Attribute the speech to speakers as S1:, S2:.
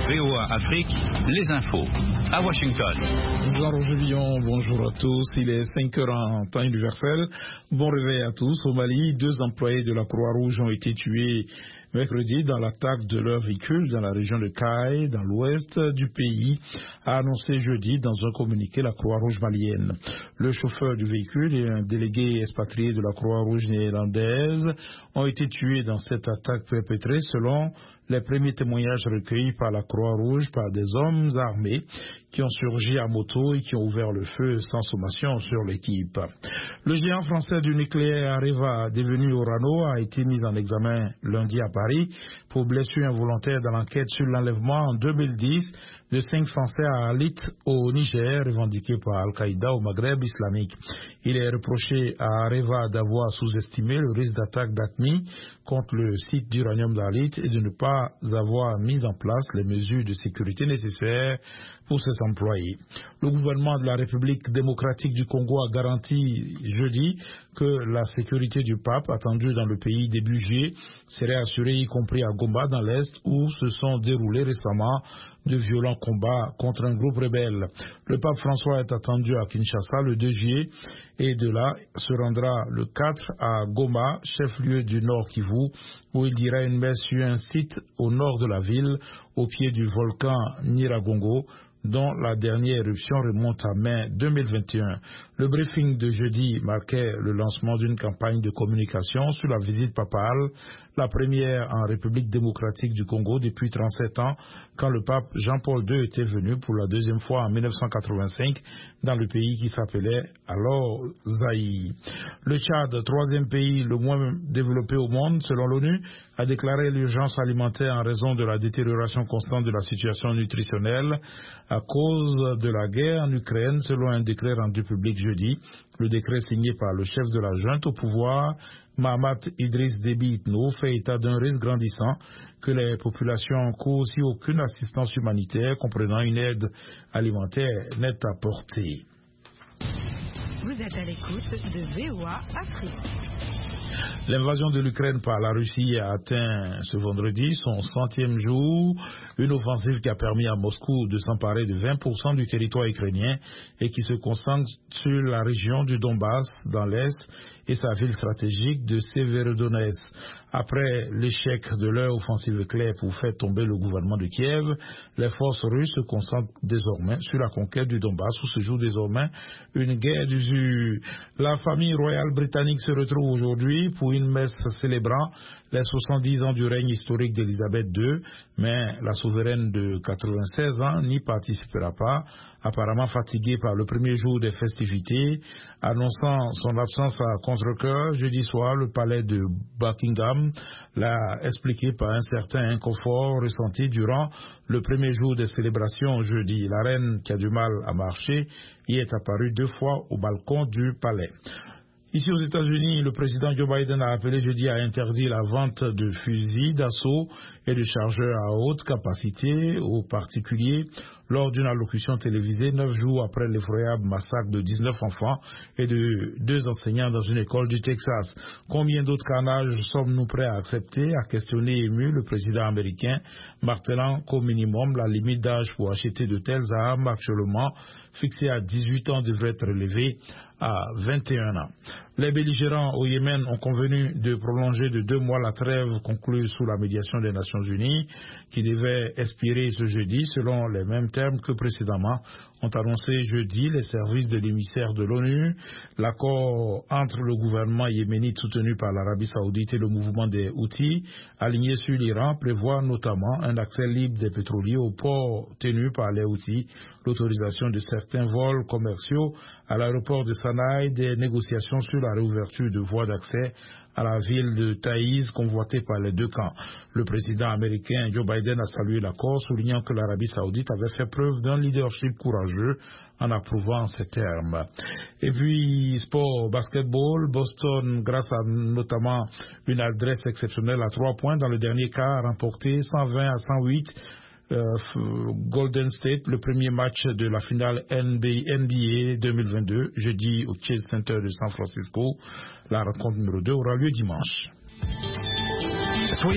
S1: VOA Afrique, les infos. À Washington.
S2: Jean-Roger Villon, bonjour à tous. Il est 5h en temps universel. Bon réveil à tous. Au Mali, 2 employés de la Croix-Rouge ont été tués mercredi dans l'attaque de leur véhicule dans la région de Kay, dans l'ouest du pays, a annoncé jeudi dans un communiqué la Croix-Rouge malienne. Le chauffeur du véhicule et un délégué expatrié de la Croix-Rouge néerlandaise ont été tués dans cette attaque perpétrée selon les premiers témoignages recueillis par la Croix-Rouge par des hommes armés qui ont surgi à moto et qui ont ouvert le feu sans sommation sur l'équipe. Le géant français du nucléaire Areva, devenu Orano, a été mis en examen lundi à Paris pour blessure involontaire dans l'enquête sur l'enlèvement en 2010 de 5 Français à Alit au Niger, revendiqué par Al-Qaïda au Maghreb islamique. Il est reproché à Areva d'avoir sous-estimé le risque d'attaque d'AQMI contre le site d'uranium d'Alit et de ne pas avoir mis en place les mesures de sécurité nécessaires pour ses employés. Le gouvernement de la République démocratique du Congo a garanti jeudi que la sécurité du pape, attendue dans le pays début juillet, serait assurée, y compris à Goma dans l'Est, où se sont déroulés récemment de violents combats contre un groupe rebelle. Le pape François est attendu à Kinshasa le 2 juillet et de là se rendra le 4 à Goma, chef-lieu du Nord Kivu, où il dira une messe sur un site au nord de la ville, au pied du volcan Nyiragongo, dont la dernière éruption remonte à mai 2021. Le briefing de jeudi marquait le lancement d'une campagne de communication sur la visite papale, la première en République démocratique du Congo depuis 37 ans, quand le pape Jean-Paul II était venu pour la 2e fois en 1985 dans le pays qui s'appelait alors Zaïre. Le Tchad, 3e pays le moins développé au monde selon l'ONU, a déclaré l'urgence alimentaire en raison de la détérioration constante de la situation nutritionnelle à cause de la guerre en Ukraine, selon un décret rendu public jeudi. Le décret signé par le chef de la junte au pouvoir, Mahamat Idriss Déby Itno, fait état d'un risque grandissant que les populations encourent si aucune assistance humanitaire comprenant une aide alimentaire n'est apportée.
S3: Vous êtes à l'écoute de VOA Afrique.
S2: L'invasion de l'Ukraine par la Russie a atteint ce vendredi son 100e jour, une offensive qui a permis à Moscou de s'emparer de 20% du territoire ukrainien et qui se concentre sur la région du Donbass dans l'Est et sa ville stratégique de Severodonetsk. Après l'échec de leur offensive claire pour faire tomber le gouvernement de Kiev, les forces russes se concentrent désormais sur la conquête du Donbass où se joue désormais une guerre d'usure. La famille royale britannique se retrouve aujourd'hui pour une messe célébrant les 70 ans du règne historique d'Élisabeth II, mais la souveraine de 96 ans n'y participera pas, apparemment fatiguée par le premier jour des festivités, annonçant son absence à contre-cœur. Jeudi soir, le palais de Buckingham l'a expliqué par un certain inconfort ressenti durant le premier jour des célébrations jeudi. La reine, qui a du mal à marcher, y est apparue 2 fois au balcon du palais. Ici aux États-Unis, le président Joe Biden a appelé jeudi à interdire la vente de fusils d'assaut et de chargeurs à haute capacité aux particuliers lors d'une allocution télévisée 9 jours après l'effroyable massacre de 19 enfants et de 2 enseignants dans une école du Texas. Combien d'autres carnages sommes-nous prêts à accepter, a questionné ému le président américain, martelant qu'au minimum la limite d'âge pour acheter de telles armes actuellement fixée à 18 ans devrait être élevée à 21 ans. Les belligérants au Yémen ont convenu de prolonger de 2 mois la trêve conclue sous la médiation des Nations Unies, qui devait expirer ce jeudi selon les mêmes termes que précédemment, ont annoncé jeudi les services de l'émissaire de l'ONU. L'accord entre le gouvernement yéménite soutenu par l'Arabie Saoudite et le mouvement des Houthis, aligné sur l'Iran, prévoit notamment un accès libre des pétroliers aux ports tenus par les Houthis, l'autorisation de certains vols commerciaux à l'aéroport de Sanaï, des négociations sur la réouverture de voies d'accès à la ville de Taïz, convoitée par les 2 camps. Le président américain Joe Biden a salué l'accord, soulignant que l'Arabie Saoudite avait fait preuve d'un leadership courageux en approuvant ces termes. Et puis, sport, basketball, Boston, grâce à notamment une adresse exceptionnelle à 3 points dans le dernier quart, a remporté 120 à 108 Golden State, le premier match de la finale NBA 2022, jeudi au Chase Center de San Francisco. La rencontre numéro 2 aura lieu dimanche.